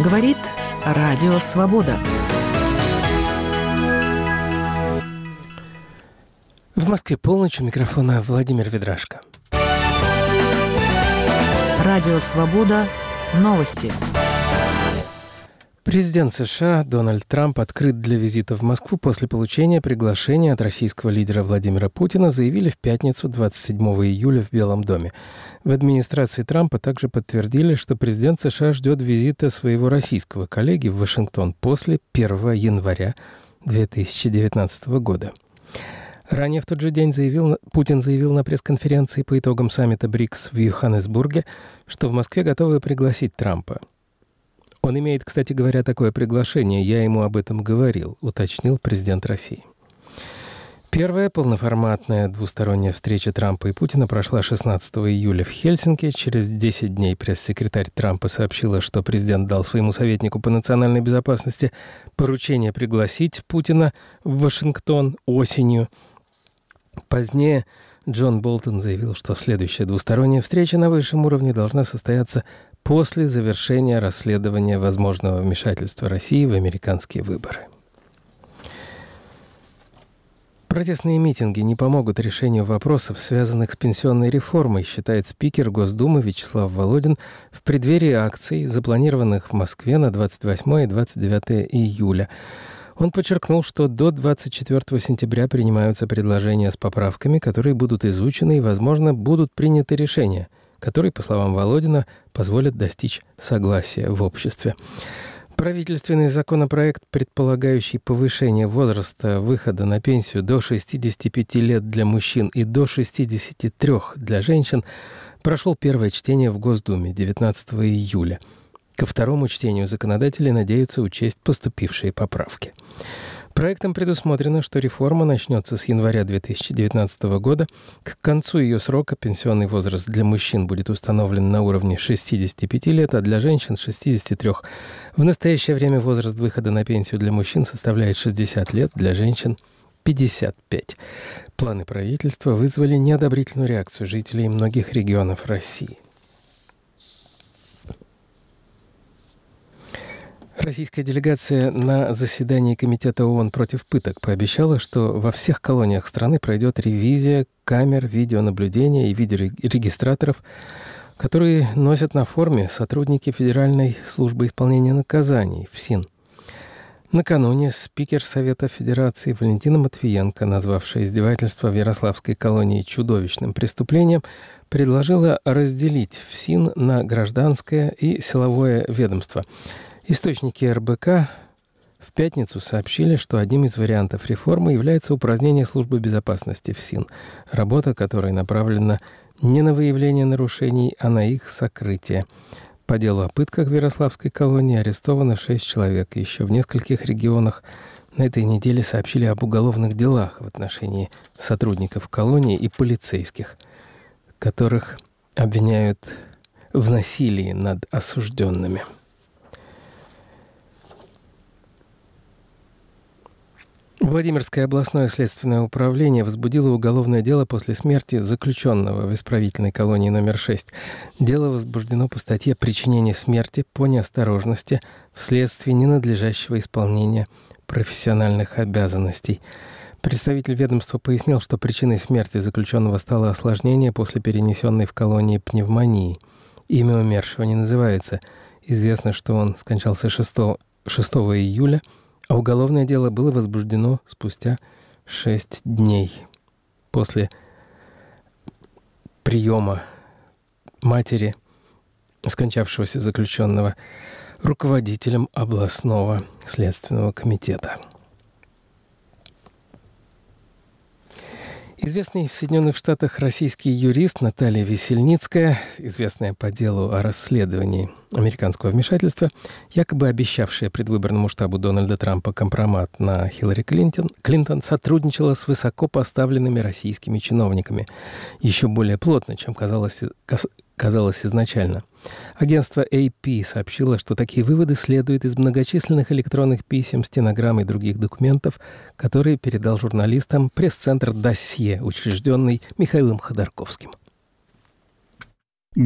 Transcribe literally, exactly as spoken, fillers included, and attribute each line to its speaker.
Speaker 1: Говорит Радио Свобода.
Speaker 2: В Москве полночь, у микрофона Владимир Ведрашко.
Speaker 1: Радио Свобода. Новости.
Speaker 2: Президент США Дональд Трамп открыт для визита в Москву после получения приглашения от российского лидера Владимира Путина, заявили в пятницу, двадцать седьмого июля, в Белом доме. В администрации Трампа также подтвердили, что президент США ждет визита своего российского коллеги в Вашингтон после первого января две тысячи девятнадцатого года. Ранее в тот же день заявил, Путин заявил на пресс-конференции по итогам саммита БРИКС в Йоханнесбурге, что в Москве готовы пригласить Трампа. Он имеет, кстати говоря, такое приглашение. Я ему об этом говорил, уточнил президент России. Первая полноформатная двусторонняя встреча Трампа и Путина прошла шестнадцатого июля в Хельсинки. Через десять дней пресс-секретарь Трампа сообщила, что президент дал своему советнику по национальной безопасности поручение пригласить Путина в Вашингтон осенью. Позднее Джон Болтон заявил, что следующая двусторонняя встреча на высшем уровне должна состояться после завершения расследования возможного вмешательства России в американские выборы. Протестные митинги не помогут решению вопросов, связанных с пенсионной реформой, считает спикер Госдумы Вячеслав Володин в преддверии акций, запланированных в Москве на двадцать восьмое и двадцать девятое июля. Он подчеркнул, что до двадцать четвёртого сентября принимаются предложения с поправками, которые будут изучены и, возможно, будут приняты решения, которые, по словам Володина, позволят достичь согласия в обществе. Правительственный законопроект, предполагающий повышение возраста выхода на пенсию до шестидесяти пяти лет для мужчин и до шестидесяти трёх для женщин, прошел первое чтение в Госдуме девятнадцатого июля. Ко второму чтению законодатели надеются учесть поступившие поправки. Проектом предусмотрено, что реформа начнется с января две тысячи девятнадцатого года. К концу ее срока пенсионный возраст для мужчин будет установлен на уровне шестидесяти пяти лет, а для женщин – шестидесяти трёх. В настоящее время возраст выхода на пенсию для мужчин составляет шестьдесят лет, для женщин – пятьдесят пять. Планы правительства вызвали неодобрительную реакцию жителей многих регионов России. Российская делегация на заседании Комитета ООН против пыток пообещала, что во всех колониях страны пройдет ревизия камер видеонаблюдения и видеорегистраторов, которые носят на форме сотрудники Федеральной службы исполнения наказаний ФСИН. Накануне спикер Совета Федерации Валентина Матвиенко, назвавшая издевательство в Ярославской колонии чудовищным преступлением, предложила разделить ФСИН на гражданское и силовое ведомство. Источники эр бэ ка в пятницу сообщили, что одним из вариантов реформы является упразднение службы безопасности ФСИН, работа которой направлена не на выявление нарушений, а на их сокрытие. По делу о пытках в Ярославской колонии арестовано шесть человек. Еще в нескольких регионах на этой неделе сообщили об уголовных делах в отношении сотрудников колонии и полицейских, которых обвиняют в насилии над осужденными. Владимирское областное следственное управление возбудило уголовное дело после смерти заключенного в исправительной колонии номер шесть. Дело возбуждено по статье «Причинение смерти по неосторожности вследствие ненадлежащего исполнения профессиональных обязанностей». Представитель ведомства пояснил, что причиной смерти заключенного стало осложнение после перенесенной в колонии пневмонии. Имя умершего не называется. Известно, что он скончался шестого июля, а уголовное дело было возбуждено спустя шесть дней после приема матери скончавшегося заключенного руководителем областного следственного комитета. Известный в Соединенных Штатах российский юрист Наталья Весельницкая, известная по делу о расследовании американского вмешательства, якобы обещавшая предвыборному штабу Дональда Трампа компромат на Хиллари Клинтон, Клинтон сотрудничала с высокопоставленными российскими чиновниками еще более плотно, чем казалось, казалось изначально. Агентство эй пи сообщило, что такие выводы следуют из многочисленных электронных писем, стенограмм и других документов, которые передал журналистам пресс-центр «Досье», учрежденный Михаилом Ходорковским.